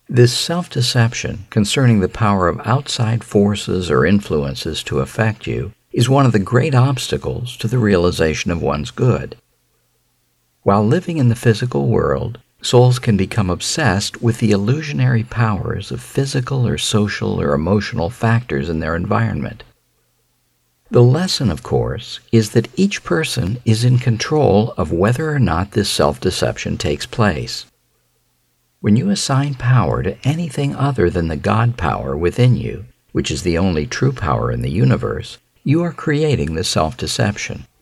This self-deception concerning the power of outside forces or influences to affect you is one of the great obstacles to the realization of one's good. While living in the physical world, souls can become obsessed with the illusionary powers of physical or social or emotional factors in their environment. The lesson, of course, is that each person is in control of whether or not this self-deception takes place. When you assign power to anything other than the God power within you, which is the only true power in the universe, you are creating the self-deception.